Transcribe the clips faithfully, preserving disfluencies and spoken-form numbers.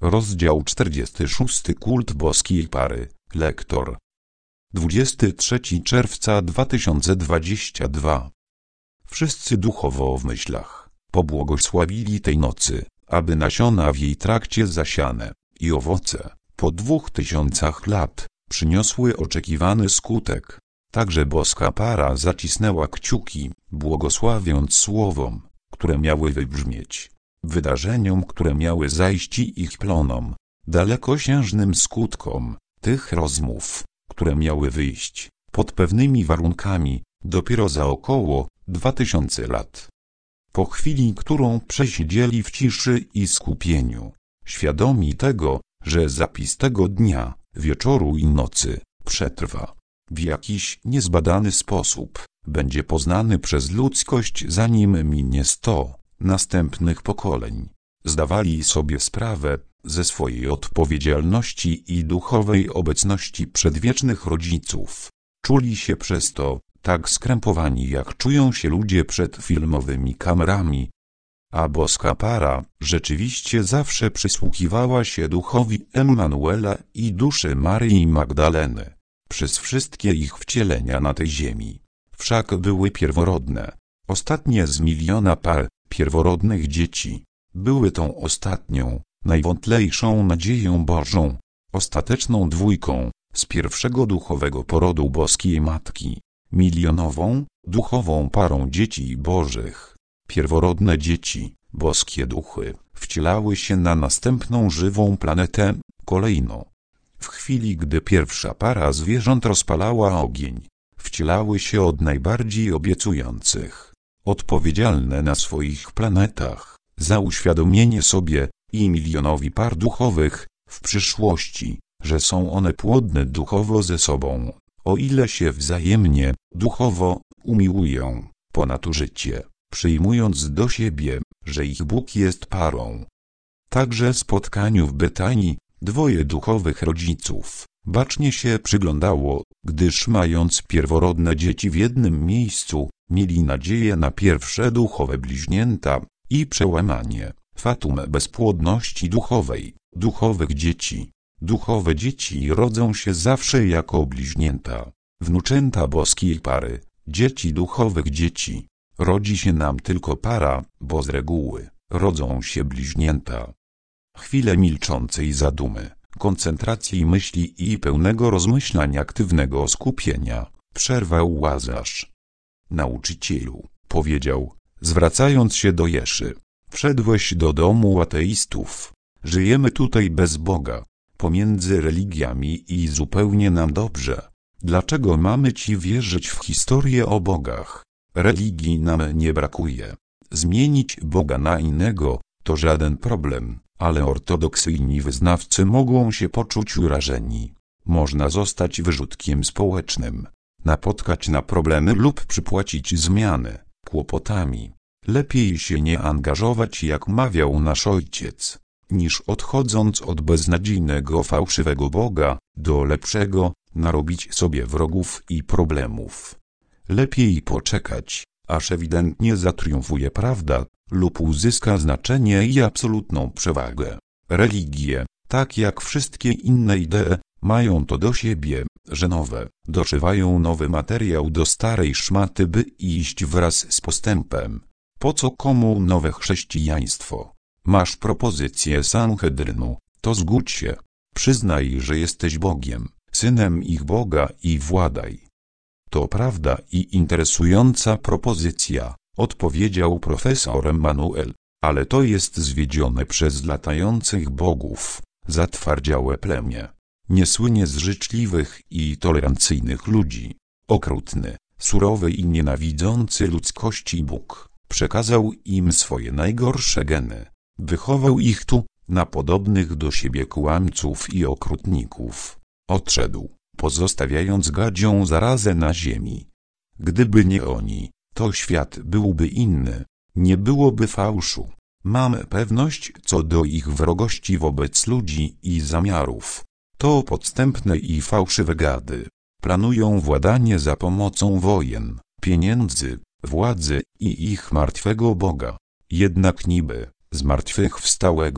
Rozdział czterdziesty szósty. Kult boskiej pary. Lektor. dwudziestego trzeciego czerwca dwa tysiące dwudziestego drugiego. Wszyscy duchowo w myślach pobłogosławili tej nocy, aby nasiona w jej trakcie zasiane i owoce po dwóch tysiącach lat przyniosły oczekiwany skutek. Także boska para zacisnęła kciuki, błogosławiąc słowom, które miały wybrzmieć, wydarzeniom, które miały zajść i ich plonom, dalekosiężnym skutkom tych rozmów, które miały wyjść, pod pewnymi warunkami, dopiero za około dwa tysiące lat. Po chwili, którą przesiedzieli w ciszy i skupieniu, świadomi tego, że zapis tego dnia, wieczoru i nocy przetrwa, w jakiś niezbadany sposób, będzie poznany przez ludzkość zanim minie sto następnych pokoleń, zdawali sobie sprawę ze swojej odpowiedzialności i duchowej obecności przedwiecznych rodziców. Czuli się przez to tak skrępowani, jak czują się ludzie przed filmowymi kamerami. A boska para rzeczywiście zawsze przysłuchiwała się duchowi Emmanuela i duszy Maryi Magdaleny przez wszystkie ich wcielenia na tej ziemi. Wszak były pierworodne, ostatnie z miliona par pierworodnych dzieci. Były tą ostatnią, najwątlejszą nadzieją Bożą, ostateczną dwójką z pierwszego duchowego porodu boskiej Matki, milionową, duchową parą dzieci bożych. Pierworodne dzieci, boskie duchy, wcielały się na następną żywą planetę, kolejno. W chwili, gdy pierwsza para zwierząt rozpalała ogień, wcielały się od najbardziej obiecujących, odpowiedzialne na swoich planetach za uświadomienie sobie i milionowi par duchowych w przyszłości, że są one płodne duchowo ze sobą, o ile się wzajemnie, duchowo, umiłują, ponad użycie, przyjmując do siebie, że ich Bóg jest parą. Także spotkaniu w Betanii dwoje duchowych rodziców bacznie się przyglądało, gdyż mając pierworodne dzieci w jednym miejscu, mieli nadzieję na pierwsze duchowe bliźnięta i przełamanie fatum bezpłodności duchowej, duchowych dzieci. Duchowe dzieci rodzą się zawsze jako bliźnięta, wnuczęta boskiej pary, dzieci duchowych dzieci. Rodzi się nam tylko para, bo z reguły rodzą się bliźnięta. Chwilę milczącej zadumy, koncentracji myśli i pełnego rozmyślania, aktywnego skupienia, przerwał Łazarz. Nauczycielu, powiedział, zwracając się do Jeszy, wszedłeś do domu ateistów. Żyjemy tutaj bez Boga, pomiędzy religiami i zupełnie nam dobrze. Dlaczego mamy ci wierzyć w historię o bogach? Religii nam nie brakuje. Zmienić Boga na innego to żaden problem, ale ortodoksyjni wyznawcy mogą się poczuć urażeni. Można zostać wyrzutkiem społecznym, napotkać na problemy lub przypłacić zmiany kłopotami. Lepiej się nie angażować, jak mawiał nasz ojciec, niż odchodząc od beznadziejnego, fałszywego Boga do lepszego, narobić sobie wrogów i problemów. Lepiej poczekać, aż ewidentnie zatriumfuje prawda, lub uzyska znaczenie i absolutną przewagę. Religie, tak jak wszystkie inne idee, mają to do siebie, że nowe, doszywają nowy materiał do starej szmaty, by iść wraz z postępem. Po co komu nowe chrześcijaństwo? Masz propozycję Sanhedrynu, to zgódź się. Przyznaj, że jesteś Bogiem, synem ich Boga i władaj. To prawda i interesująca propozycja, odpowiedział profesor Emmanuel, ale to jest zwiedzione przez latających bogów, zatwardziałe plemię. Nie słynie z życzliwych i tolerancyjnych ludzi. Okrutny, surowy i nienawidzący ludzkości Bóg przekazał im swoje najgorsze geny. Wychował ich tu, na podobnych do siebie kłamców i okrutników. Odszedł, pozostawiając gadzią zarazę na ziemi. Gdyby nie oni, to świat byłby inny, nie byłoby fałszu. Mamy pewność co do ich wrogości wobec ludzi i zamiarów. To podstępne i fałszywe gady. Planują władanie za pomocą wojen, pieniędzy, władzy i ich martwego Boga. Jednak niby zmartwychwstałego,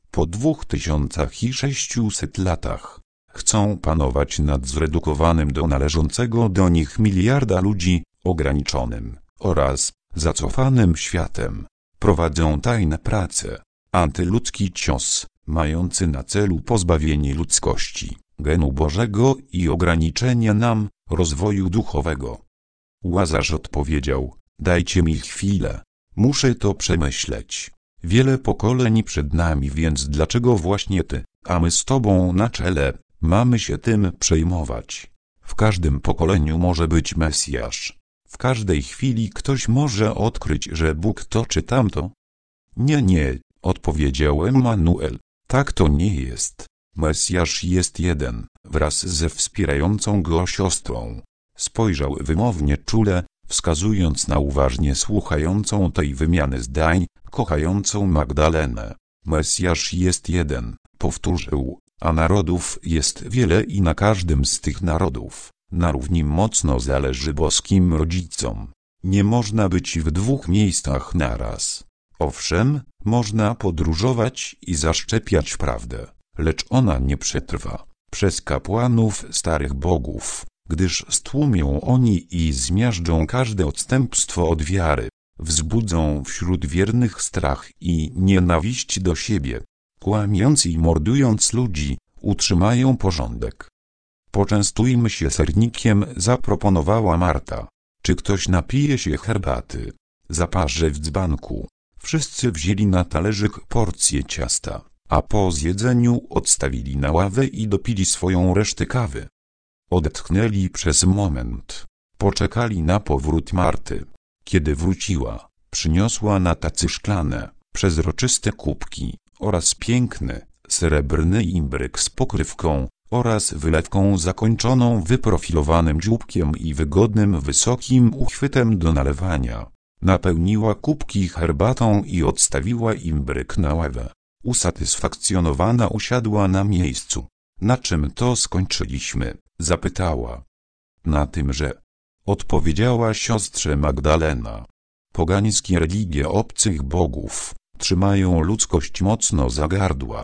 Po dwóch tysiącach i sześciuset latach chcą panować nad zredukowanym do należącego do nich miliarda ludzi, ograniczonym oraz zacofanym światem. Prowadzą tajne prace, antyludzki cios, mający na celu pozbawienie ludzkości genu Bożego i ograniczenie nam rozwoju duchowego. Łazarz odpowiedział: dajcie mi chwilę, muszę to przemyśleć. Wiele pokoleń przed nami, więc dlaczego właśnie ty, a my z tobą na czele, mamy się tym przejmować? W każdym pokoleniu może być Mesjasz. W każdej chwili ktoś może odkryć, że Bóg to czy tamto. Nie, nie, odpowiedział Emanuel. Tak to nie jest. Mesjasz jest jeden, wraz ze wspierającą go siostrą. Spojrzał wymownie czule, wskazując na uważnie słuchającą tej wymiany zdań, kochającą Magdalenę. Mesjasz jest jeden, powtórzył, a narodów jest wiele i na każdym z tych narodów na równi mocno zależy boskim rodzicom. Nie można być w dwóch miejscach naraz. Owszem, można podróżować i zaszczepiać prawdę, lecz ona nie przetrwa przez kapłanów starych bogów, gdyż stłumią oni i zmiażdżą każde odstępstwo od wiary, wzbudzą wśród wiernych strach i nienawiść do siebie, kłamiąc i mordując ludzi, utrzymają porządek. Poczęstujmy się sernikiem, zaproponowała Marta. Czy ktoś napije się herbaty? Zaparzę w dzbanku. Wszyscy wzięli na talerzyk porcję ciasta, a po zjedzeniu odstawili na ławę i dopili swoją resztę kawy. Odetchnęli przez moment. Poczekali na powrót Marty. Kiedy wróciła, przyniosła na tacy szklane, przezroczyste kubki oraz piękny, srebrny imbryk z pokrywką oraz wylewką zakończoną wyprofilowanym dzióbkiem i wygodnym wysokim uchwytem do nalewania. Napełniła kubki herbatą i odstawiła imbryk na ławę. Usatysfakcjonowana usiadła na miejscu. Na czym to skończyliśmy? Zapytała. Na tym, że... Odpowiedziała siostrze Magdalena. Pogańskie religie obcych bogów trzymają ludzkość mocno za gardła.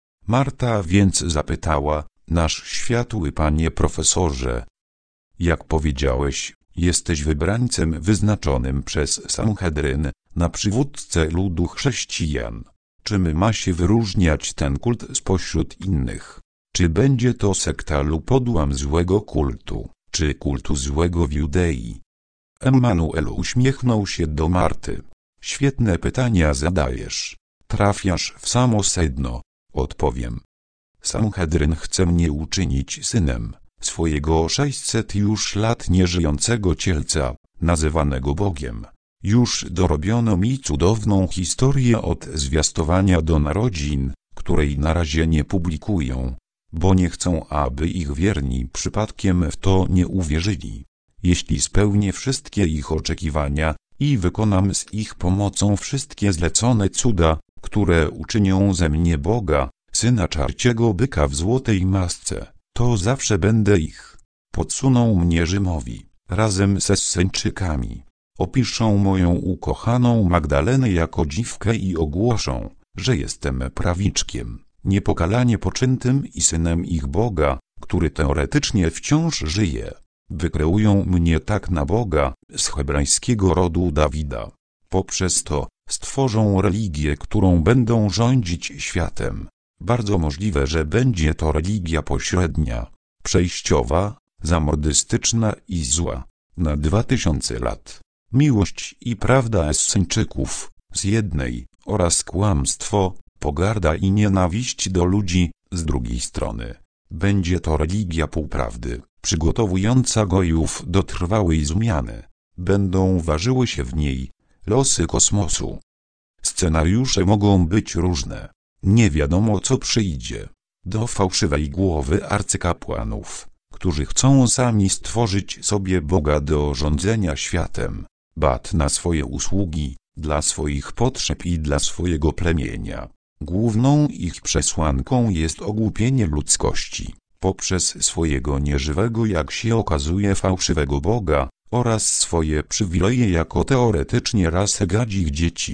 Marta więc zapytała: nasz światły panie profesorze, jak powiedziałeś, jesteś wybrańcem wyznaczonym przez Sanhedryn na przywódcę ludu chrześcijan. Czym ma się wyróżniać ten kult spośród innych? Czy będzie to sekta lub odłam złego kultu, czy kultu złego w Judei? Emanuel uśmiechnął się do Marty. Świetne pytania zadajesz. Trafiasz w samo sedno. Odpowiem. Sanhedryn chce mnie uczynić synem swojego sześćset już lat nieżyjącego cielca, nazywanego Bogiem. Już dorobiono mi cudowną historię od zwiastowania do narodzin, której na razie nie publikują, bo nie chcą, aby ich wierni przypadkiem w to nie uwierzyli. Jeśli spełnię wszystkie ich oczekiwania i wykonam z ich pomocą wszystkie zlecone cuda, które uczynią ze mnie Boga, syna czarciego byka w złotej masce, to zawsze będę ich. Podsuną mnie Rzymowi, razem ze Esseńczykami. Opiszą moją ukochaną Magdalenę jako dziwkę i ogłoszą, że jestem prawiczkiem, niepokalanie poczętym i synem ich Boga, który teoretycznie wciąż żyje. Wykreują mnie tak na Boga z hebrajskiego rodu Dawida. Poprzez to stworzą religię, którą będą rządzić światem. Bardzo możliwe, że będzie to religia pośrednia, przejściowa, zamordystyczna i zła, na dwa tysiące lat. Miłość i prawda Esseńczyków, z jednej, oraz kłamstwo, pogarda i nienawiść do ludzi, z drugiej strony. Będzie to religia półprawdy, przygotowująca gojów do trwałej zmiany. Będą ważyły się w niej losy kosmosu. Scenariusze mogą być różne. Nie wiadomo, co przyjdzie. Do fałszywej głowy arcykapłanów, którzy chcą sami stworzyć sobie Boga do rządzenia światem, bat na swoje usługi, dla swoich potrzeb i dla swojego plemienia. Główną ich przesłanką jest ogłupienie ludzkości, poprzez swojego nieżywego, jak się okazuje, fałszywego Boga, oraz swoje przywileje jako teoretycznie rasę gadzich dzieci.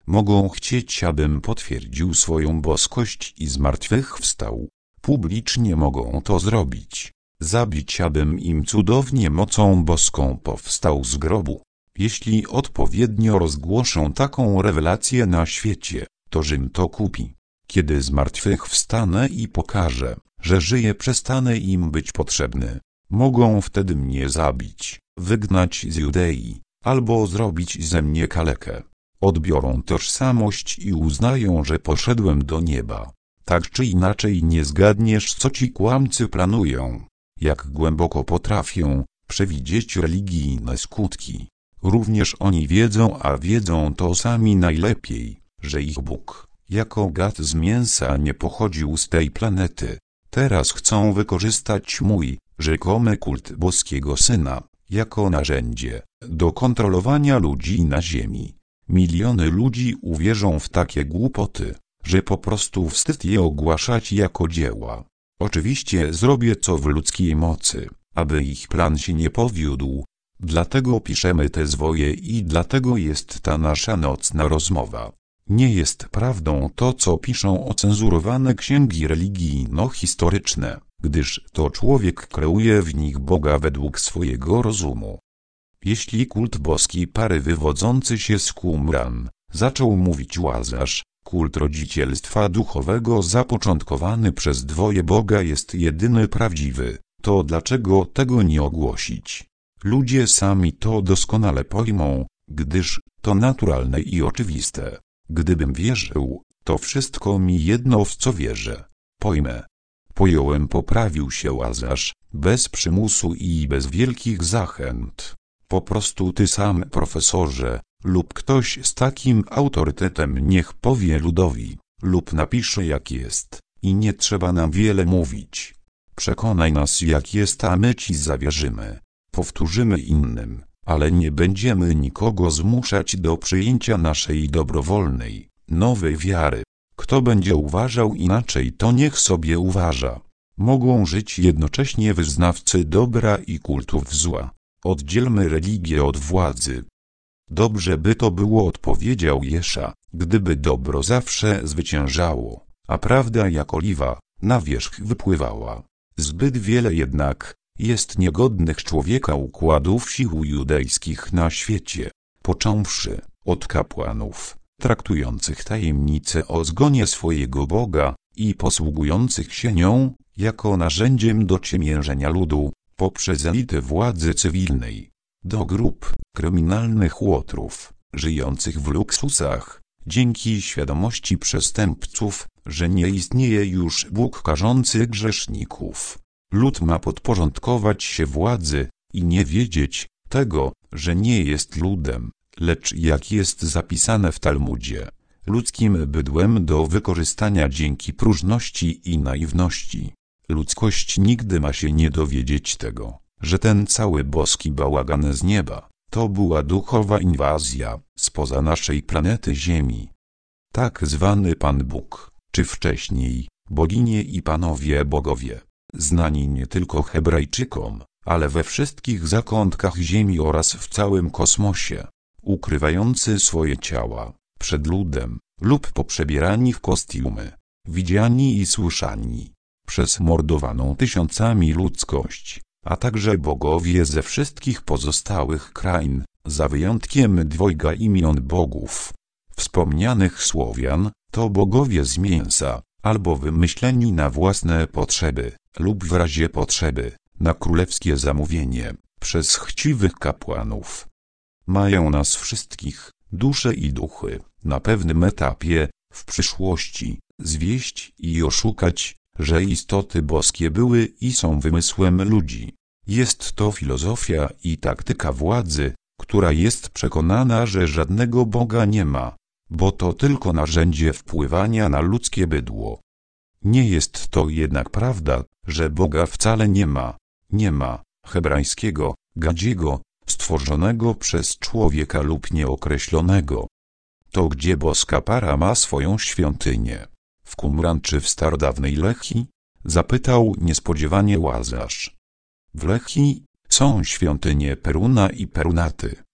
Mogą chcieć, abym potwierdził swoją boskość i zmartwychwstał. Publicznie mogą to zrobić. Zabić, abym im cudownie mocą boską powstał z grobu. Jeśli odpowiednio rozgłoszą taką rewelację na świecie, to Rzym to kupi. Kiedy zmartwychwstanę i pokażę, że żyję, przestanę im być potrzebny. Mogą wtedy mnie zabić, wygnać z Judei, albo zrobić ze mnie kalekę. Odbiorą tożsamość i uznają, że poszedłem do nieba. Tak czy inaczej nie zgadniesz, co ci kłamcy planują, jak głęboko potrafią przewidzieć religijne skutki. Również oni wiedzą, a wiedzą to sami najlepiej, że ich Bóg, jako gad z mięsa, nie pochodził z tej planety. Teraz chcą wykorzystać mój rzekomy kult boskiego Syna jako narzędzie do kontrolowania ludzi na ziemi. Miliony ludzi uwierzą w takie głupoty, że po prostu wstyd je ogłaszać jako dzieła. Oczywiście zrobię co w ludzkiej mocy, aby ich plan się nie powiódł. Dlatego piszemy te zwoje i dlatego jest ta nasza nocna rozmowa. Nie jest prawdą to, co piszą ocenzurowane księgi religijno-historyczne, gdyż to człowiek kreuje w nich Boga według swojego rozumu. Jeśli kult boskiej pary wywodzący się z Qumran, zaczął mówić Łazarz, kult rodzicielstwa duchowego zapoczątkowany przez dwoje Boga jest jedyny prawdziwy, to dlaczego tego nie ogłosić? Ludzie sami to doskonale pojmą, gdyż to naturalne i oczywiste. Gdybym wierzył, to wszystko mi jedno, w co wierzę. Pojmę. Pojąłem, poprawił się Łazarz, bez przymusu i bez wielkich zachęt. Po prostu ty sam, profesorze, lub ktoś z takim autorytetem niech powie ludowi, lub napisze jak jest, i nie trzeba nam wiele mówić. Przekonaj nas jak jest, a my ci zawierzymy. Powtórzymy innym, ale nie będziemy nikogo zmuszać do przyjęcia naszej dobrowolnej, nowej wiary. Kto będzie uważał inaczej, to niech sobie uważa. Mogą żyć jednocześnie wyznawcy dobra i kultów zła. Oddzielmy religię od władzy. Dobrze by to było, odpowiedział Jesza, gdyby dobro zawsze zwyciężało, a prawda jak oliwa na wierzch wypływała. Zbyt wiele jednak jest niegodnych człowieka układów sił judejskich na świecie, począwszy od kapłanów, traktujących tajemnicę o zgonie swojego Boga i posługujących się nią jako narzędziem do ciemiężenia ludu, poprzez elity władzy cywilnej, do grup kryminalnych łotrów, żyjących w luksusach, dzięki świadomości przestępców, że nie istnieje już Bóg karzący grzeszników. Lud ma podporządkować się władzy i nie wiedzieć tego, że nie jest ludem, lecz jak jest zapisane w Talmudzie, ludzkim bydłem do wykorzystania dzięki próżności i naiwności. Ludzkość nigdy ma się nie dowiedzieć tego, że ten cały boski bałagan z nieba, to była duchowa inwazja spoza naszej planety Ziemi. Tak zwany Pan Bóg, czy wcześniej boginie i panowie bogowie, znani nie tylko Hebrajczykom, ale we wszystkich zakątkach Ziemi oraz w całym kosmosie, ukrywający swoje ciała przed ludem lub poprzebierani w kostiumy, widziani i słyszani przez mordowaną tysiącami ludzkość, a także bogowie ze wszystkich pozostałych krain, za wyjątkiem dwojga imion bogów wspomnianych Słowian, to bogowie z mięsa, albo wymyśleni na własne potrzeby, lub w razie potrzeby, na królewskie zamówienie, przez chciwych kapłanów. Mają nas wszystkich, dusze i duchy, na pewnym etapie, w przyszłości, zwieść i oszukać, że istoty boskie były i są wymysłem ludzi. Jest to filozofia i taktyka władzy, która jest przekonana, że żadnego Boga nie ma, bo to tylko narzędzie wpływania na ludzkie bydło. Nie jest to jednak prawda, że Boga wcale nie ma. Nie ma hebrajskiego, gadziego, stworzonego przez człowieka lub nieokreślonego. To gdzie boska para ma swoją świątynię? W Qumran czy w starodawnej Lechi? Zapytał niespodziewanie Łazarz. W Lechi są świątynie Peruna i Perunaty,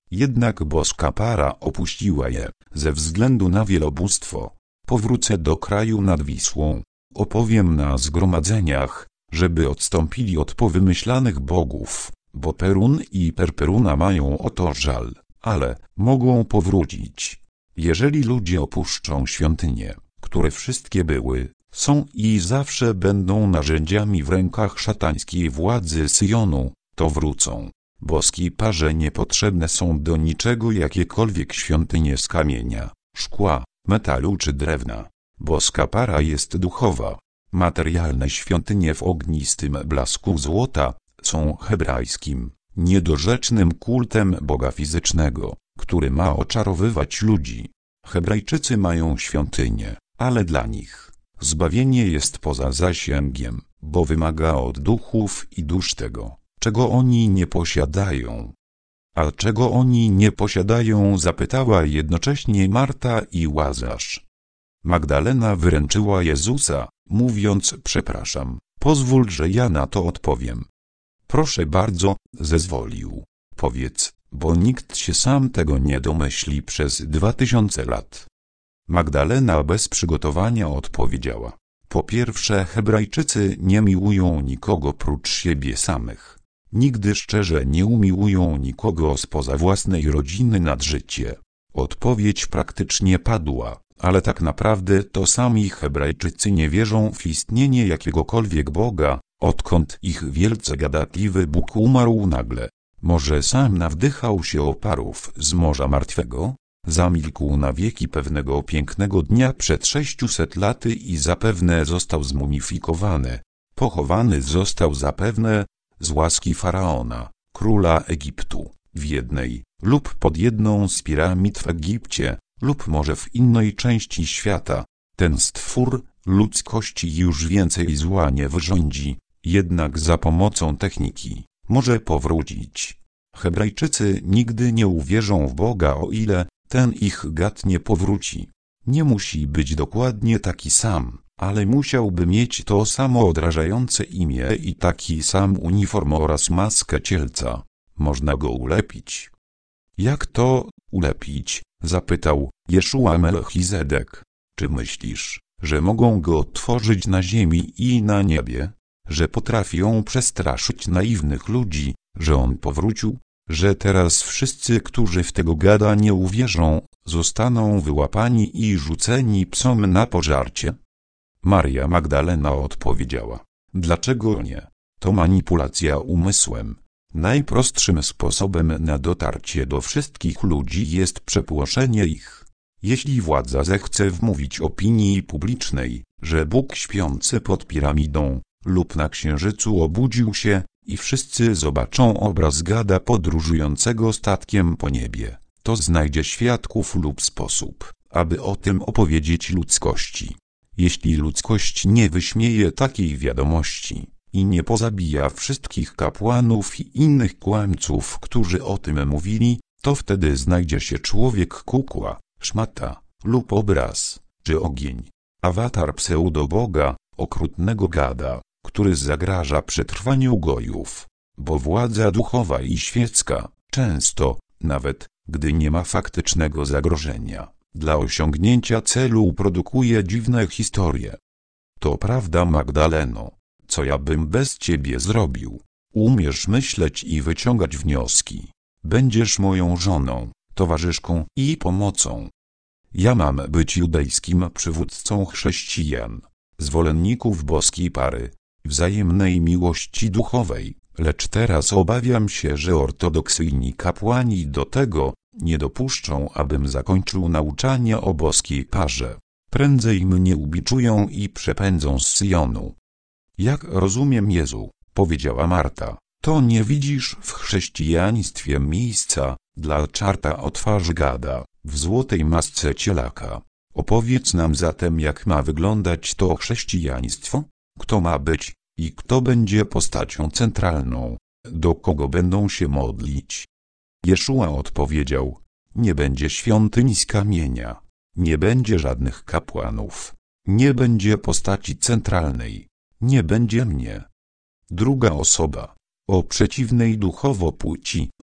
Jednak boska para opuściła je, ze względu na wielobóstwo. Powrócę do kraju nad Wisłą. Opowiem na zgromadzeniach, żeby odstąpili od powymyślanych bogów, bo Perun i Perperuna mają o to żal, ale mogą powrócić. Jeżeli ludzie opuszczą świątynie, które wszystkie były, są i zawsze będą narzędziami w rękach szatańskiej władzy Syjonu, to wrócą. Boskiej parze niepotrzebne są do niczego jakiekolwiek świątynie z kamienia, szkła, metalu czy drewna. Boska para jest duchowa. Materialne świątynie w ognistym blasku złota są hebrajskim, niedorzecznym kultem Boga fizycznego, który ma oczarowywać ludzi. Hebrajczycy mają świątynię, ale dla nich zbawienie jest poza zasięgiem, bo wymaga od duchów i dusz tego, czego oni nie posiadają. A czego oni nie posiadają? Zapytała jednocześnie Marta i Łazarz. Magdalena wyręczyła Jezusa, mówiąc: przepraszam, pozwól, że ja na to odpowiem. Proszę bardzo, zezwolił. Powiedz, bo nikt się sam tego nie domyśli przez dwa tysiące lat. Magdalena bez przygotowania odpowiedziała: po pierwsze, Hebrajczycy nie miłują nikogo prócz siebie samych. Nigdy szczerze nie umiłują nikogo spoza własnej rodziny nad życie. Odpowiedź praktycznie padła, ale tak naprawdę to sami Hebrajczycy nie wierzą w istnienie jakiegokolwiek Boga, odkąd ich wielce gadatliwy Bóg umarł nagle. Może sam nawdychał się oparów z Morza Martwego? Zamilkł na wieki pewnego pięknego dnia przed sześciuset laty i zapewne został zmumifikowany. Pochowany został zapewne z łaski Faraona, króla Egiptu, w jednej lub pod jedną z piramid w Egipcie, lub może w innej części świata. Ten stwór ludzkości już więcej zła nie wyrządzi, jednak za pomocą techniki może powrócić. Hebrajczycy nigdy nie uwierzą w Boga, o ile ten ich gad nie powróci. Nie musi być dokładnie taki sam, ale musiałby mieć to samo odrażające imię i taki sam uniform oraz maskę cielca. Można go ulepić. Jak to ulepić? Zapytał Jeszua Melchizedek. Czy myślisz, że mogą go odtworzyć na ziemi i na niebie? Że potrafią przestraszyć naiwnych ludzi, że on powrócił? Że teraz wszyscy, którzy w tego gada nie uwierzą, zostaną wyłapani i rzuceni psom na pożarcie? Maria Magdalena odpowiedziała: dlaczego nie? To manipulacja umysłem. Najprostszym sposobem na dotarcie do wszystkich ludzi jest przepłoszenie ich. Jeśli władza zechce wmówić opinii publicznej, że Bóg śpiący pod piramidą lub na księżycu obudził się i wszyscy zobaczą obraz gada podróżującego statkiem po niebie, to znajdzie świadków lub sposób, aby o tym opowiedzieć ludzkości. Jeśli ludzkość nie wyśmieje takiej wiadomości i nie pozabija wszystkich kapłanów i innych kłamców, którzy o tym mówili, to wtedy znajdzie się człowiek kukła, szmata lub obraz, czy ogień, awatar pseudoboga, okrutnego gada, który zagraża przetrwaniu gojów, bo władza duchowa i świecka, często, nawet gdy nie ma faktycznego zagrożenia, dla osiągnięcia celu produkuje dziwne historie. To prawda, Magdaleno, co ja bym bez ciebie zrobił? Umiesz myśleć i wyciągać wnioski. Będziesz moją żoną, towarzyszką i pomocą. Ja mam być judejskim przywódcą chrześcijan, zwolenników boskiej pary, wzajemnej miłości duchowej, lecz teraz obawiam się, że ortodoksyjni kapłani do tego nie dopuszczą, abym zakończył nauczanie o boskiej parze. Prędzej mnie ubiczują i przepędzą z Syjonu. Jak rozumiem, Jezu, powiedziała Marta, to nie widzisz w chrześcijaństwie miejsca dla czarta o twarzy gada, w złotej masce cielaka. Opowiedz nam zatem, jak ma wyglądać to chrześcijaństwo? Kto ma być i kto będzie postacią centralną? Do kogo będą się modlić? Jeszua odpowiedział: nie będzie świątyni z kamienia, nie będzie żadnych kapłanów, nie będzie postaci centralnej, nie będzie mnie. Druga osoba, o przeciwnej duchowo płci,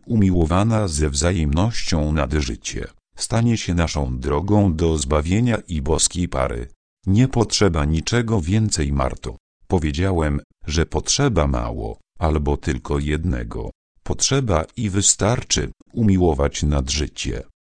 umiłowana ze wzajemnością nad życie, stanie się naszą drogą do zbawienia i boskiej pary. Nie potrzeba niczego więcej, Marto. Powiedziałem, że potrzeba mało, albo tylko jednego. Potrzeba i wystarczy umiłować nad życie.